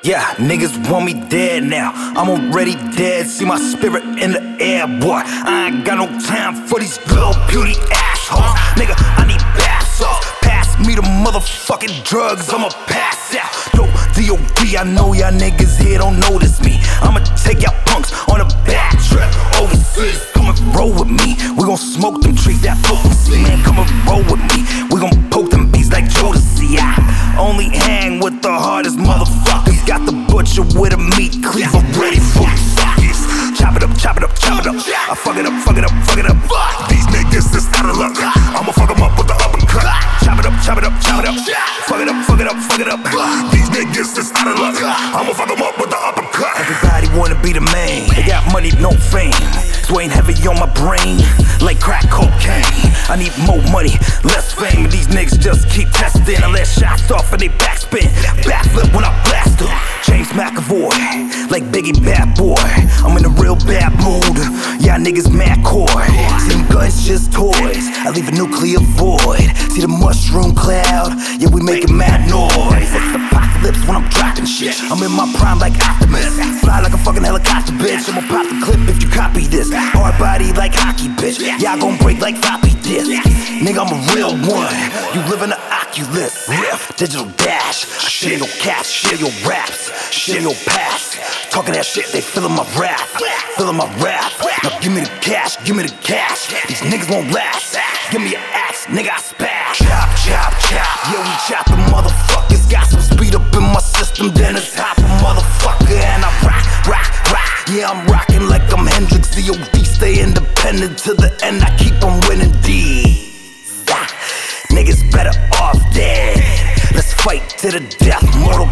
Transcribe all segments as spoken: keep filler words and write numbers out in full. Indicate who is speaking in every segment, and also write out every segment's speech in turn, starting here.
Speaker 1: Yeah, niggas want me dead now. I'm already dead, see my spirit in the air, boy. I ain't got no time for these little beauty assholes. Nigga, I need bath salts. Pass me the motherfucking drugs, I'ma pass out. Yo, D O D, I know y'all niggas here don't notice me. I'ma take y'all punks on a bad trip overseas. Come and roll with me, we gon' smoke them trees, that potency. Man, come and roll with me, we gon' poke them beats like Jodeci. I only hang with the hardest motherfuckers. Got the butcher with a meat cleaver ready for the sockets. Chop it up, chop it up, chop it up. I fuck it up, fuck it up, fuck it up. These niggas is out of luck. I'ma fuck them up with the uppercut. Chop it up, chop it up, chop it up. Fuck it up, fuck it up, fuck it up. These niggas is out of luck. I'ma fuck them up with the uppercut. Everybody wanna be the man. They got money, no fame. So ain't heavy on my brain like crack cocaine. I need more money, less fame. These niggas just keep testing. I let shots off and they backspin. Backflip when I blast them. James McAvoy, like Biggie Bad Boy. I'm in a real bad mood. Y'all niggas mad coy. See them guns just toys. I leave a nuclear void. See the mushroom cloud. Yeah, we making mad noise. It's apocalypse when I'm dropping shit. I'm in my prime like Optimus. Fly like a fucking helicopter, bitch. I'ma pop the clip if you copy this. Hard body like hockey, bitch. Y'all gon' break like floppy disk. Nigga, I'm a real one. You live in the Oculus Rift, digital dash. Share your cash, share your raps, share your past. Talking that shit, they feelin' my wrath, feelin' my wrath. Now give me the cash, give me the cash. These niggas won't last. Give me an axe, nigga, I spaz. Chop, chop, chop. Yeah, we chop the motherfuckers. Got some speed up in my system, then it's hop a motherfucker. And I rock, rock, rock. Yeah, I'm rocking like I'm Hendrix. D O D, stay independent to the end. I keep on winning D's. Ah, niggas better off dead. Let's fight to the death, Mortal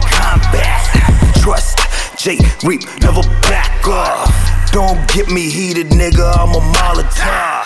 Speaker 1: Kombat. Trust, J Reap, never back off. Don't get me heated, nigga, I'm a Molotov.